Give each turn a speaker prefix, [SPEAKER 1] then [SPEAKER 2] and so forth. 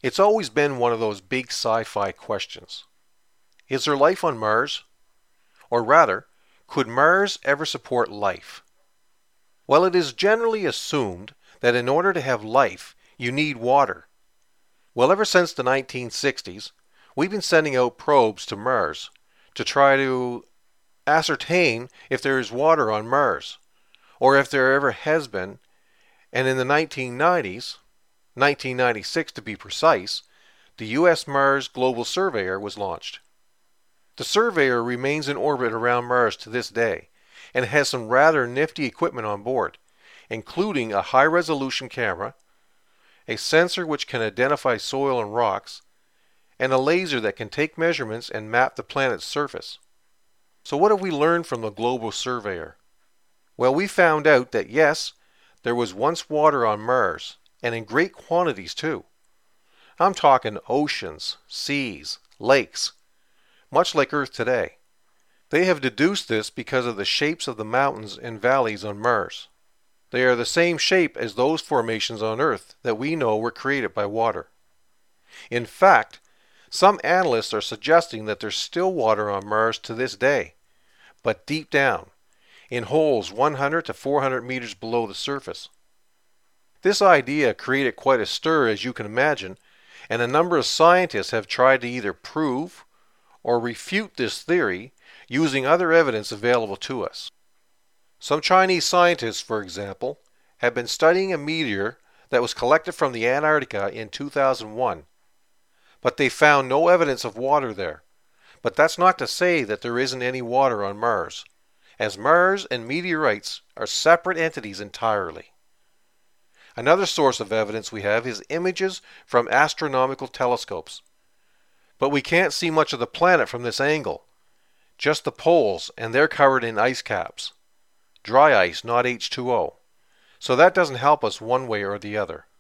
[SPEAKER 1] It's always been one of those big sci-fi questions. Is there life on Mars? Or rather, could Mars ever support life? Well, it is generally assumed that in order to have life, you need water. Well, ever since the 1960s, we've been sending out probes to Mars to try to ascertain if there is water on Mars, or if there ever has been, and in the 1990s, 1996 to be precise, the U.S. Mars Global Surveyor was launched. The surveyor remains in orbit around Mars to this day, and has some rather nifty equipment on board, including a high-resolution camera, a sensor which can identify soil and rocks, and a laser that can take measurements and map the planet's surface. So what have we learned from the Global Surveyor? Well, we found out that yes, there was once water on Mars, and in great quantities too. I'm talking oceans, seas, lakes, much like Earth today. They have deduced this because of the shapes of the mountains and valleys on Mars. They are the same shape as those formations on Earth that we know were created by water. In fact, some analysts are suggesting that there's still water on Mars to this day, but deep down, in holes 100 to 400 meters below the surface. This idea created quite a stir, as you can imagine, and a number of scientists have tried to either prove or refute this theory using other evidence available to us. Some Chinese scientists, for example, have been studying a meteor that was collected from the Antarctica in 2001, but they found no evidence of water there. But that's not to say that there isn't any water on Mars, as Mars and meteorites are separate entities entirely. Another source of evidence we have is images from astronomical telescopes. But we can't see much of the planet from this angle, just the poles, and they're covered in ice caps. Dry ice, not H2O. So that doesn't help us one way or the other.